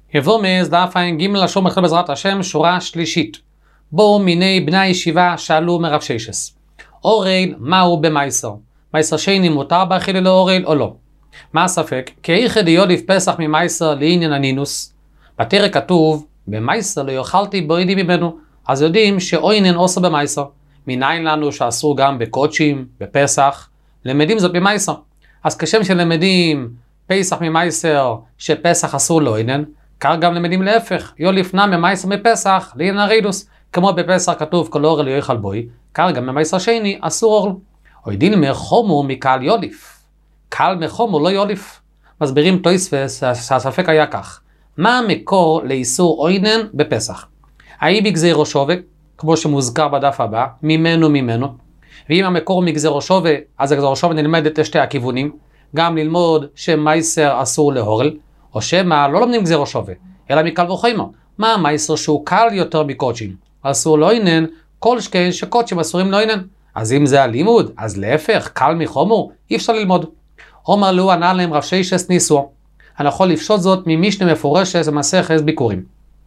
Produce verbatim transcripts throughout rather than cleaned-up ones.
יבוא מז דף עין ג' לשום מחל בעזרת השם, שורה שלישית. בואו מיני בני הישיבה שאלו מרב ששס. אורל, מהו במייסר? מייסר שני מותר באכילה לאורל או לא? מה הספק? כי איכא דיוליף פסח ממייסר לעניין הנינוס. בתרא כתוב, במייסר לא יאכלתי בוידי ממנו. אז יודעים שאוינן אוסר במייסר. מניין לנו שאסור גם בקודשים, בפסח, למדים זאת במייסר. אז כשם שלמדים פסח ממייסר שפסח אסור לאוינן, כך גם למדים להפך, יוליף נא ממייסר מפסח לעניין הרידוס. כמו בפסח כתוב כל אורל לא יאכל בוי, כך גם ממייסר שני אסור אורל. או דין מחומו מקל יוליף. קל מחומו לא יוליף. מסבירים תוספות שהספק היה כך. מה המקור לאיסור אוינן בפסח? האי בגזירו שווה, כמו שמוזכר בדף הבא, ממנו ממנו. ואם המקור מגזירו שווה, אז הגזירו שווה נלמד את שתי הכיוונים. גם ללמוד שמייסר אסור להורל, או שמה לא לומדים גזירו שווה, אלא מקל וחומר. מה המייסר שהוא קל יותר מקודשים? אסור לאוינן, כל שכן שקודשים אסורים לאוינן. אז אם זה הלימוד, אז להפך, קל מחומר, אי אפשר ללמוד. אומר לו, ענה להם רב ששס ניסו. אני יכול לפשוט זאת ממשנה מפורשת במסכת ביקורים.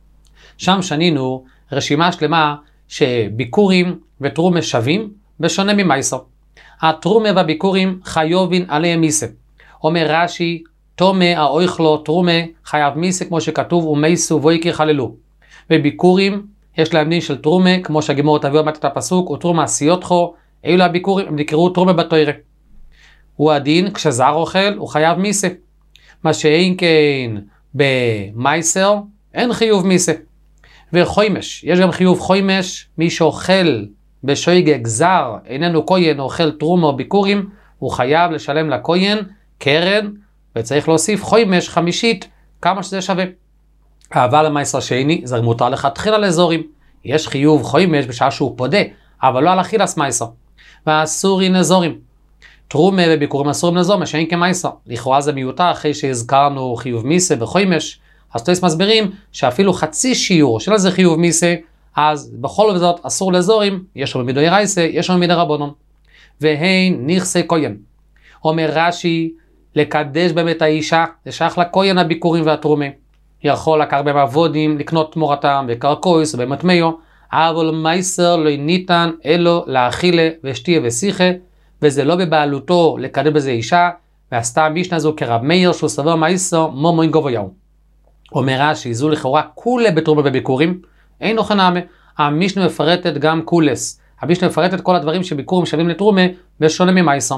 שם שנינו רשימה שלמה שביקורים ותרומה שווים בשונה ממייסר. התרומה והביקורים חיובין עליהם מיסה. אומר רש"י, תומה האויכלו תרומה חייב מיסה כמו שכתוב ומייסו ואיקי חללו. וביקורים יש להם דין של תרומה כמו שהגמרא תביא עוד מעט את הפסוק ותרומה עשיותכו, אלו הביקורים הם נקראו תרומה בתורה. הוא הדין כשזר אוכל הוא חייב מיסה. מה שאין כן במייסר אין חיוב מיסה. וחוימש, יש גם חיוב חוימש, מי שאוכל בשויגג זר, איננו כהן, אוכל תרומה או ביקורים, הוא חייב לשלם לכהן קרן, וצריך להוסיף חוימש חמישית, כמה שזה שווה. אבל המייסר שני, זה מותר לך תחילה לאזורים. יש חיוב חוימש בשעה שהוא פודה, אבל לא על אכילס מייסר. והאסורים אזורים. תרומה וביקורים אסורים לאזור, מה שאין כמייסר. לכאורה זה מיותר אחרי שהזכרנו חיוב מיסה וחוימש, אז תויס מסבירים שאפילו חצי שיעור של איזה חיוב מיסה, אז בכל זאת אסור לאזורים, יש לנו מידוי רייסה, יש לנו מידי רבונון. והן נכסי כהן. אומר רש"י, לקדש באמת האישה, זה שייך לכהן הביקורים והתרומה. יכול לקח בהם עבודים, לקנות תמורתם, וקרקויס ובמטמיו, אבל מייסר לא ניתן אלו לאכילה ושתיה ושיחה, וזה לא בבעלותו לקדש בזה אישה, ועשתה המשנה הזו כרב מאיר שהוא סבר מייסר מומוין גבויהו. אומר רש"י, זו לכאורה כולה בתרומה בביקורים, אין אוכל נעמה. המשנה מפרטת גם כולס. המשנה מפרטת כל הדברים שביקורים שווים לתרומה בשונה ממייסר.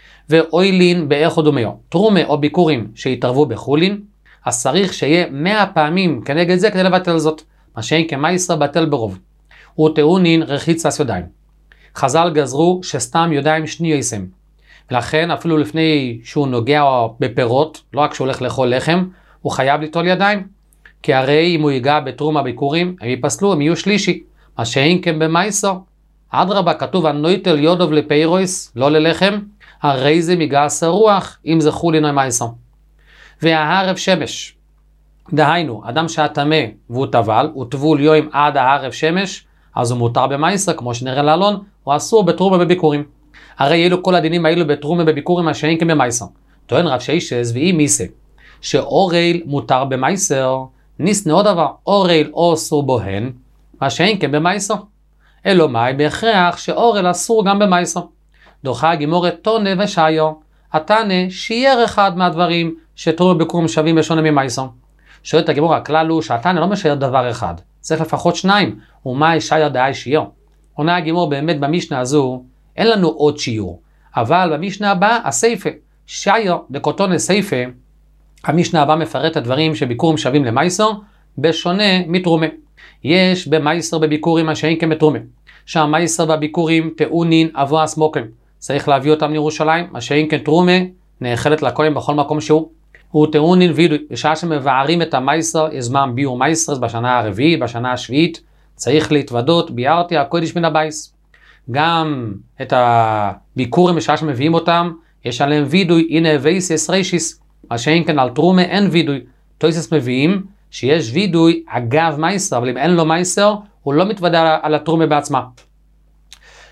ואוילין באיכו דומיו. תרומה או ביקורים שהתערבו בחולין, אז צריך שיהיה מאה פעמים כנגד זה כדי לבטל זאת. מה שאין כמייסר בטל ברוב. וטעונין רחיצת ידיים. חז"ל גזרו שסתם ידיים שני יסם. ולכן אפילו לפני שהוא נוגע בפירות, לא רק שהוא הולך לאכול לחם, הוא חייב ליטול ידיים. כי הרי אם הוא ייגע בתרומה ביקורים, הם ייפסלו, הם יהיו שלישי. מה שאין כן במייסר. אדרבה, כתוב הנויטל יודוב לפיירויס, לא ללחם, הרי זה מגעס הרוח, אם זה חולין או מייסר. והערב שמש. דהיינו, אדם שהטמא והוא טבל, הוא טבול יום עד הערב שמש, אז הוא מותר במייסר, כמו שנראה לאלון, הוא אסור בתרומה בביקורים. הרי אלו כל הדינים האלו בתרומה בביקורים, מה שאין כן במייסר. טוען רב ששס ואי מיסה. שאורל מותר במייסר, ניסנה עוד דבר, אורל אוסור בוהן, מה שאין כן במייסר. אלו מאי בהכרח שאורל אסור גם במייסר. דוחה גימורת תונה ושיו, התנה שייר אחד מהדברים שתרומה בביקורים שווים בשונה ממייסר. שואלת הגימור, הכלל הוא שהתנה לא משייר דבר אחד, צריך לפחות שניים, ומאי שייר דאי שייר. עונה הגימור באמת במשנה הזו, אין לנו עוד שיעור, אבל במשנה הבאה, הסייפה, שייר דקוטונה סייפה, המשנה הבאה מפרט הדברים שביקורים שווים למייסר, בשונה מתרומה. יש במייסר בביקורים מה שאין כן בתרומה. שהמייסר בביקורים טעונין אבו הסמוקים. צריך להביא אותם לירושלים, מה שאין כן תרומה, נאכלת לכהן בכל מקום שהוא. הוא טעונין וידוי. בשעה שמבארים את המייסר, יש זמן ביור מייסר בשנה הרביעית, בשנה השביעית, צריך להתוודות, ביארתי הקודש מן הבייס. גם את הביקורים בשעה שמביאים אותם, יש עליהם וידוי, הנה וייסס רישיס. מה שאין כן על תרומה אין וידוי. תויסס מביאים שיש וידוי אגב מייסר, אבל אם אין לו מייסר, הוא לא מתוודע על התרומה בעצמה.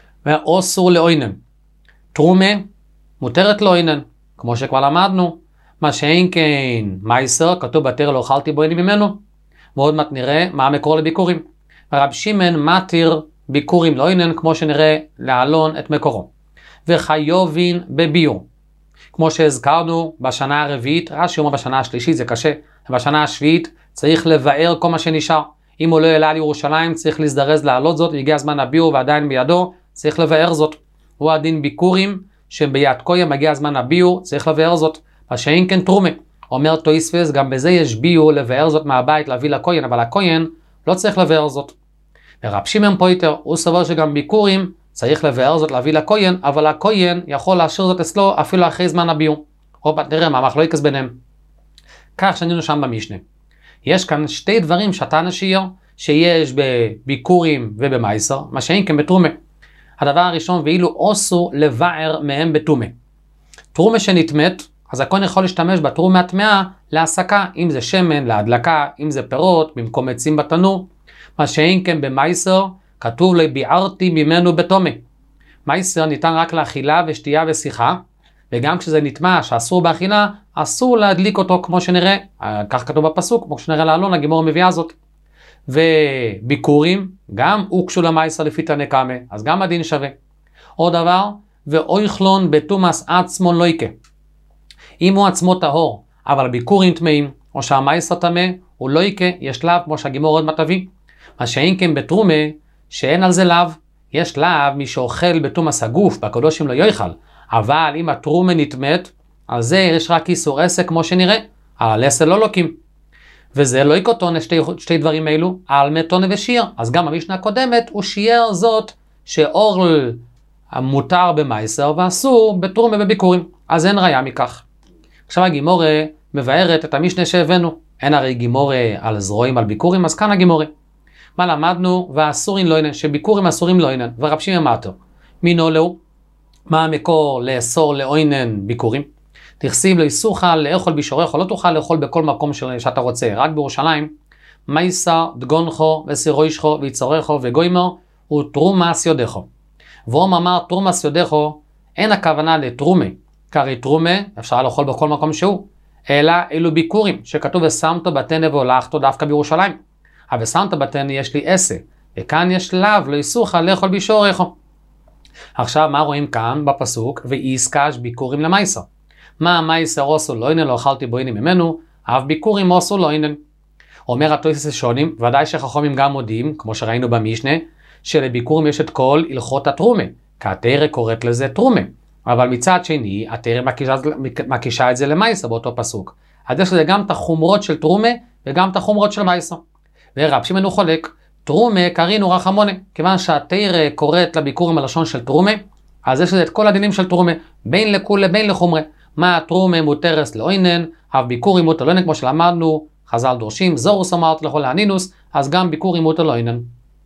ואוסור לאוינן. תרומה מותרת לאוינן, כמו שכבר למדנו. מה שאין כן מייסר, כתוב בתורה לא אכלתי בו אין ממנו. ועוד מעט נראה מה המקור לביקורים. רב שמעון מתיר ביקורים לא אינן, כמו שנראה להלון את מקורו. וחיובין בביור. כמו שהזכרנו בשנה הרביעית, רש"י אומר בשנה השלישית זה קשה, בשנה השביעית צריך לבאר כל מה שנשאר. אם הוא לא יעלה על ירושלים צריך להזדרז לעלות זאת, והגיע הזמן הביור ועדיין בידו, צריך לבאר זאת. הוא הדין ביקורים שביד כהן מגיע הזמן הביור, צריך לבאר זאת. מה שאין כן תרומה. אומר תוספות, גם בזה יש ביור לבאר זאת מהבית להביא לכהן, אבל הכהן לא צריך לבאר זאת. ורב שמעון פויטר, הוא סבור שגם ביקורים צריך לבאר זאת להביא לכהן, אבל הכהן יכול להשאיר זאת אצלו אפילו אחרי זמן הביור. או תראה מה המחלוקת ביניהם. כך שנינו שם במשנה. יש כאן שתי דברים שאתה נשאיר, שיש בביקורים ובמייסר, מה שאין כן בתרומה. הדבר הראשון, ואילו אוסו לבאר מהם בתרומה. תרומה שנתמת, אז הכהן יכול להשתמש בתרומה הטמאה להסקה, אם זה שמן, להדלקה, אם זה פירות, במקום עצים בתנור. מה שאין כן במייסר, כתוב לי ביערתי ממנו בתומה. מייסר ניתן רק לאכילה ושתייה ושיחה, וגם כשזה נטמע שאסור באכילה, אסור להדליק אותו כמו שנראה, כך כתוב בפסוק, כמו שנראה לאלון, הגימור מביאה זאת. וביקורים, גם הוקשו למייסר לפי תנא קמא, אז גם הדין שווה. עוד דבר, ואויכלון בתומאס עצמון לא יקה. אם הוא עצמו טהור, אבל ביקורים טמאים, או שהמייסר טמא, הוא לא יקה, יש לאו כמו שהגימור עוד מטבי. מה שאין כן בתרומה, שאין על זה לאו, יש לאו מי שאוכל בתומאס הגוף, בקדושים לא יאכל, אבל אם התרומה נטמאת, על זה יש רק איסור עסק כמו שנראה, על הלסל לא לוקים. וזה לא יקוטון שתי, שתי דברים אלו, על מתונה ושיר. אז גם המשנה הקודמת הוא שיער זאת שאורל מותר במייסר ואסור בתרומה בביקורים. אז אין ראיה מכך. עכשיו הגימורה מבארת את המשנה שהבאנו. אין הרי גימורה על זרועים על ביקורים, אז כאן הגימורה. מה למדנו? ואסורים לא אינן, שביקורים אסורים לא אינן, ורב שמעון מתיר. מינו לו, מה המקור לאסור לא אינן ביקורים? תכסיב לאיסורך לאכול בישורך, או לא תוכל לאכול בכל מקום שאתה רוצה, רק בירושלים. מייסר, דגונכו, וסירוישכו, ויצורךו, וגוימר, ותרומס יודכו. ואום אמר תרומס יודכו, אין הכוונה לתרומה, כרי תרומה אפשר לאכול בכל מקום שהוא, אלא אלו ביקורים, שכתוב ושמת בתנה והולכתו דווקא בירושלים. אבל ושמת בתנה יש לי עשה, וכאן יש לאו לאיסורך לאכול בישורכו. עכשיו מה רואים כאן בפסוק, ואיסקש ביקורים למייסר. מה המייסר עושו לא אינן, לא אכלתי בו אינן ממנו, אף ביקורים עושו לא אינן. אומר התוספות שונים, ודאי שחכמים גם מודיעים, כמו שראינו במשנה, שלביקורים יש את כל הלכות התרומה, כי התורה קוראת לזה תרומה. אבל מצד שני, התורה מקישה, מקישה את זה למייסר באותו פסוק. אז יש לזה גם את החומרות של תרומה, וגם את החומרות של מייסר. ורב שמעון הוא חולק, תרומה קרינו רחמונה, כיוון שהתורה קוראת לביקורים הלשון של תרומה, אז יש לזה את כל הדינים של תרומה, בין לכולה בין לחומרה. מה התרומה מותרס לא אינן, אף ביקורים מותר לא אינן, כמו שלמדנו, חז"ל דורשים, זורוס אמרת לכל הענינוס, אז גם ביקורים מותר לא אינן.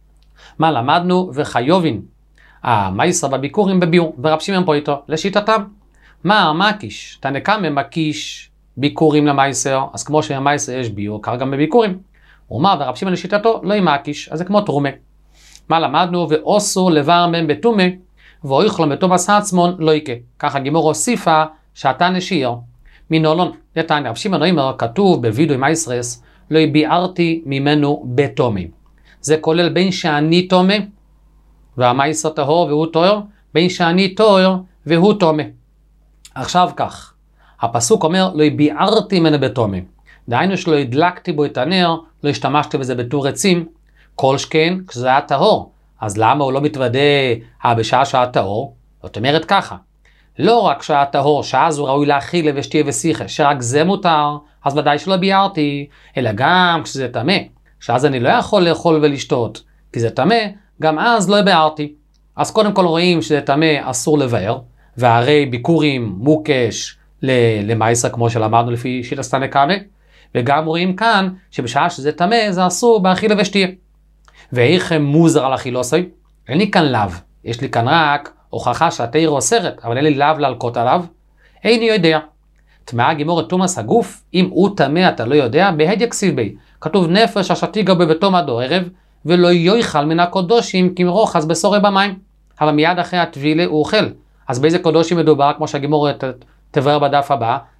מה למדנו? וחיובין, המייסר בביקורים בביור, ורב שמעון פה איתו, לשיטתם. מה המקיש? תנא קמא מקיש ביקורים למייסר, אז כמו שהמייסר יש ביור, כך גם בביקורים. הוא אמר, ורב שמעון לשיטתו, לא ימקיש, אז זה כמו תרומה. מה למדנו? ואוסור לבר מהם בתומה, ואויכלו בתומאס עצמון לא יקה. ככה גימור הוסיפה, שאתה נשאיר מנולון. יתניא, רב שמעון אומר, כתוב בווידוי מייסרס, לא ביערתי ממנו בתומה. זה כולל בין שאני תומה, והמייסר טהור והוא טהור, בין שאני טהור והוא תומה. עכשיו כך, הפסוק אומר, לא ביערתי ממנו בתומה. דהיינו שלא הדלקתי בו את הנר, לא השתמשתי בזה בתור עצים, כל שכן כשזה היה טהור. אז למה הוא לא מתוודה בשעה שעה טהור? זאת אומרת ככה, לא רק שעה טהור, שאז הוא ראוי להאכיל ושתייה ושיחה, שרק זה מותר, אז ודאי שלא ביערתי, אלא גם כשזה טמא, שאז אני לא יכול לאכול ולשתות, כי זה טמא, גם אז לא ביערתי. אז קודם כל רואים שזה טמא אסור לבאר, והרי ביקורים מוקש למייסר כמו שלמדנו לפי שיטת תנא קמא, וגם רואים כאן שבשעה שזה טמא זה אסור באכילה ושתייה. ואיך מוזר על אכילוסי? אין לי כאן לאו, יש לי כאן רק הוכחה שהתורה אוסרת, אבל אין לי לאו להלקות עליו, איני יודע. טמאה גימור את תומאס הגוף, אם הוא טמא אתה לא יודע, בהדיא כסיב בי, כתוב נפש השתיגה בתום עד ערב, ולא יאכל מן הקודשים כמרוחס בשורי במים. אבל מיד אחרי הטבילה הוא אוכל. אז באיזה קודשים מדובר, כמו שהגימור תבאר בדף הבא,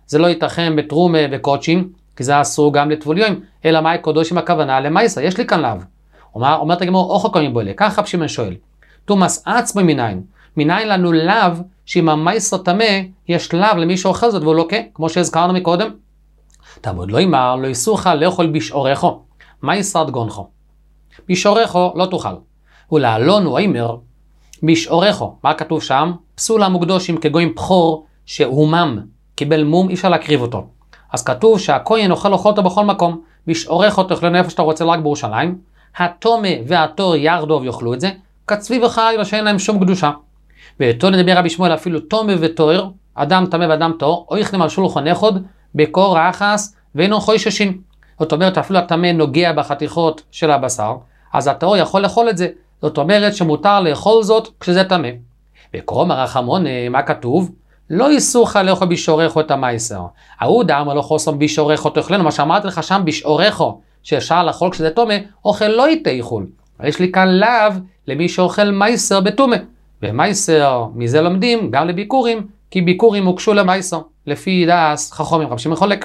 זה לא ייתכן בתרומה וקודשים, כי זה אסור גם לטבוליום, אלא מהי קודשים הכוונה למייסר, יש לי כאן לאו. אומר, אומרת הגמור, אוכל קודם בולה, כך רב שמעון שואל, תומאס עצמו מניין, מניין לנו לאו, שאם המייסר טמא, יש לאו למי שאוכל זאת והוא לוקה, כמו שהזכרנו מקודם. תעמוד לא אמר, לא איסורך לאכול בשעורכו, מייסר דגונכו. בשעורכו לא תאכל. ולעלון הוא אמר, בשעורכו, מה כתוב שם? פסול המוקדושים כגויים בכור שהומם, קיבל מום, אי אפשר להקריב אותו. אז כתוב שהכהן אוכל אוכל אותו בכל מקום, בשעורכו תאכלנו איפה שאתה רוצה רק בירושלים, התומה והתור ירדוב יאכלו את זה, כצבי וחי שאין להם שום קדושה. ואתו נדבר רבי שמואל אפילו תומה ותור, אדם תמה ואדם תור, אוכלים על שולחן אחד, בקור האחס ואינו חוששים. זאת אומרת אפילו התמה נוגע בחתיכות של הבשר, אז התור יכול לאכול את זה. זאת אומרת שמותר לאכול זאת כשזה תמה. וקרוא מרחמון, מה כתוב? לא איסורך לאכול בשעורכו את המייסר. ההוא דאמר לא חוסם בשעורכו תאכלנו, מה שאמרתי לך שם בשעורכו, שאפשר לאכול כשזה תומה, אוכל לא יתאכול. יש לי כאן לאו למי שאוכל מייסר בתומה. ומייסר, מזה לומדים גם לביקורים, כי ביקורים הוקשו למייסר, לפי דעס חכמים רב שמעון חולק.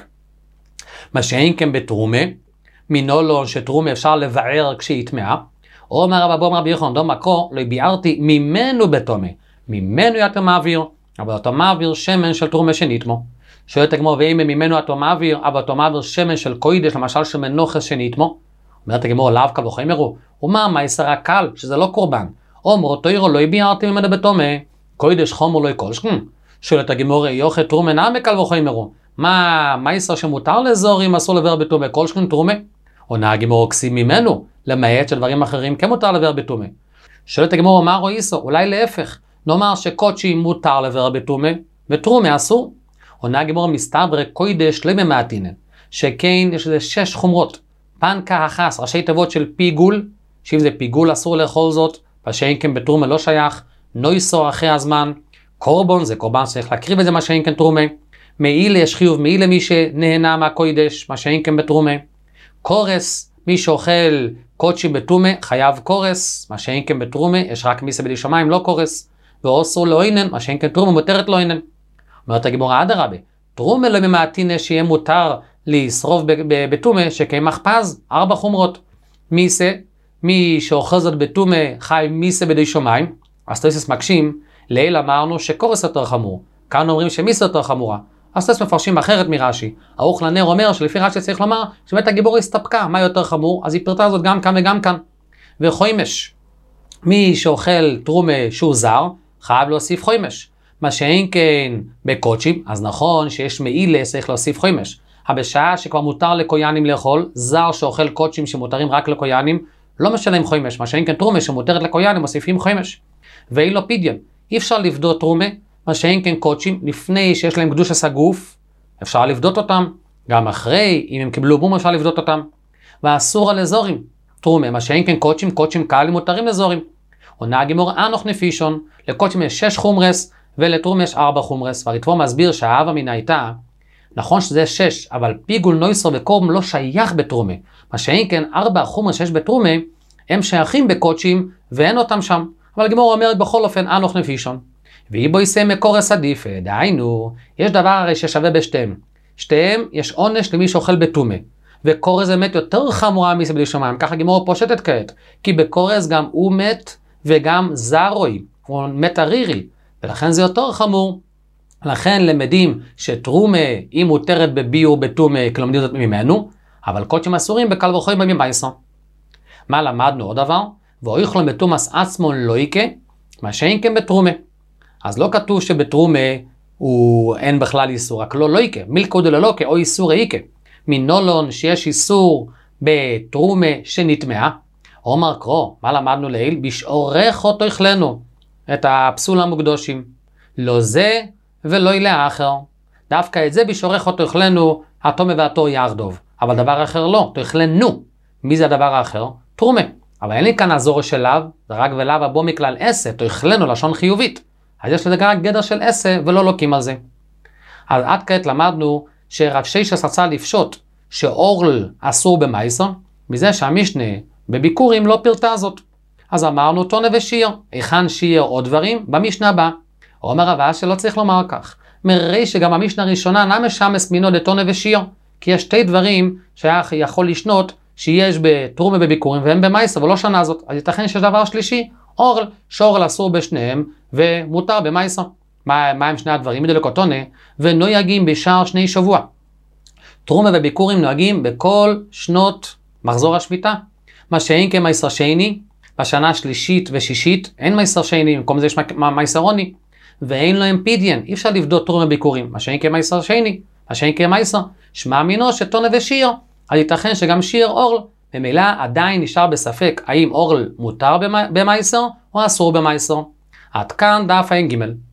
מה שאין כן בתרומה, מנולון שתרומה אפשר לבער כשהיא טמאה, או אומר רב אבו רבי יוחנן דום מקור, לא ביארתי ממנו בתומה, ממנו אתה מעביר, אבל אתה מעביר שמן של תרומה שנתמו. שואלת הגמור, ואם ממנו אתה מעביר, אבל אתה מעביר שמן של קוידש, למשל שמן נוחס שנתמו, אומרת הגמור, לאו קל וחומרו, ומה מייסר הקל, שזה לא קורבן, אומרו תוירו לא ביארתי ממנו בתומה, קוידש חומר לא יקולשכם. שואלת הגמור, יוכל תרומה נעמי קל וחומרו, מה מייסר שמותר לאזורים אסור לבר בתומה, קולשכם תרומה? עונה הגמור, כסים ממנו, למעט של דברים אחרים, כן מותר לבר בתומה. שואלת הגמור, מה רואיסו? אולי להפך, נאמר שקודשי מותר לבר בתומה, ותרומה אסור. עונה הגמור, מסתבר קוידש לא ממעטינן, שכן יש לזה שש חומרות, פנקה החס, ראשי תיבות של פיגול, שאם זה פיגול אסור לאכול זאת, שאין כן בתרומה לא שייך, נויסור אחרי הזמן, קורבון זה קורבן צריך להקריב את זה, מה שאין כן תרומה, מעילה יש חיוב מעילה מי שנהנה מהקוידש, מה שאין כן בתרומה, קורס, מי שאוכל קודשים בתרומה חייב קורס, מה שאין כן בתרומה, יש רק מיסה בלי שמיים לא קורס, ואוסור לא אינן, מה שאין כן תרומה מותרת לא אינן. אומרת הגמורה אדרבה, תרומה לא ממעטין שיהיה מותר לשרוף בתרומה שקמח פז, ארבע חומרות, מיסה, מי שאוכל זאת בתומה חי מיסה בדי שמיים, אז תוסס מקשים, ליל אמרנו שקורס יותר חמור, כאן אומרים שמיסה יותר חמורה, אז תוסס מפרשים אחרת מרש"י, האוך לנר אומר שלפי רש"י צריך לומר שבית הגיבור הסתפקה, מה יותר חמור, אז היא פרטה זאת גם כאן וגם כאן. וחוימש, מי שאוכל תרומה שהוא זר, חייב להוסיף חוימש, מה שאין כן בקודשים, אז נכון שיש מעילה צריך להוסיף חוימש, אבל בשעה שכבר מותר לקויאנים לאכול, זר שאוכל קודשים שמותרים רק לקויאנים, לא משלם חוימש, מה שאין כן תרומה שמותרת לקויאנים מוסיפים חוימש. ואילו פדיון, אי אפשר לבדות תרומה, מה שאין כן קודשים, לפני שיש להם קדושת הגוף, אפשר לבדות אותם, גם אחרי, אם הם קיבלו בום אפשר לבדות אותם. ואסור על אזורים, תרומה, מה שאין כן קודשים, קודשים קהלים מותרים אזורים. עונה הגמור אנוך נפישון, לקודשים יש שש חומרס, ולתרומה יש ארבע חומרס, והריטב"א מסביר שהאהבה מן הייתה, נכון שזה שש, אבל פיגול נויסר וקורבן לא שייך בתרומה. מה שאין כן ארבע חומרס שיש בתרומה, הם שייכים בקודשים ואין אותם שם. אבל הגמור אומרת בכל אופן אנוך נפישון. ואי בו יישא מקורס עדיף, דהיינו, יש דבר הרי ששווה בשתיהם. שתיהם יש עונש למי שאוכל בתרומה. וקורס זה מת יותר חמורה מיסה בלי שמיים, ככה הגמור פושטת כעת. כי בקורס גם הוא מת וגם זרוי, הוא מת ערירי, ולכן זה יותר חמור. לכן למדים שתרומה היא מותרת בביור בתרומה, כלומדים זאת ממנו, אבל קודשים אסורים בקל וחומר ממייסר. מה למדנו עוד דבר? ואויכלו בתומאס עצמון לא יקה, מה שאין כן בתרומה. אז לא כתוב שבתרומה הוא אין בכלל איסור, רק לא לא יקה, מילקו דללוקה או איסור איקה. מנולון שיש איסור בתרומה שנטמעה, אומר קרוא, מה למדנו לעיל? בשעורך אותו יאכלנו את הפסול המוקדושים. לא זה ולא ילה אחר. דווקא את זה בשעורך אותו יאכלנו התומה והתור ירדוב. אבל דבר אחר לא, תאכלנו. מי זה הדבר האחר? תרומה. אבל אין לי כאן הזור של לאו, זה רק ולאו הבוא מכלל עשה, תאכלנו לשון חיובית. אז יש לזה רק גדר של עשה ולא לוקים על זה. אז עד כעת למדנו שרב ששת רצה לפשוט שאורל אסור במייסר, מזה שהמשנה בביקורים לא פרטה זאת. אז אמרנו תונה ושיר, היכן שיר עוד דברים? במשנה הבא. אומר רב שלא צריך לומר כך. מראי שגם המשנה הראשונה נמי שמס מינו לטונה ושיר, כי יש שתי דברים שהיה יכול לשנות שיש בתרומה בביקורים והם במייסר, ולא שנה זאת. אז ייתכן שיש דבר שלישי, אורל, שאורל אסור בשניהם ומותר במייסר. מה, מה הם שני הדברים? מדלקוטונה, ונויגים בשער שני שבוע. תרומה וביקורים נוהגים בכל שנות מחזור השביתה. מה שאין כמייסר שני, בשנה השלישית ושישית, אין מייסר שני, במקום זה יש מייסר עוני, ואין להם פידיין, אי אפשר לבדות תרומה וביקורים. מה שאין כמייסר שני, מה שאין כמייסר, שמע מינו שטונה ושיר, אז ייתכן שגם שיר אורל, במילא עדיין נשאר בספק האם אורל מותר במייסר או אסור במייסר. עד כאן דף עין ג'.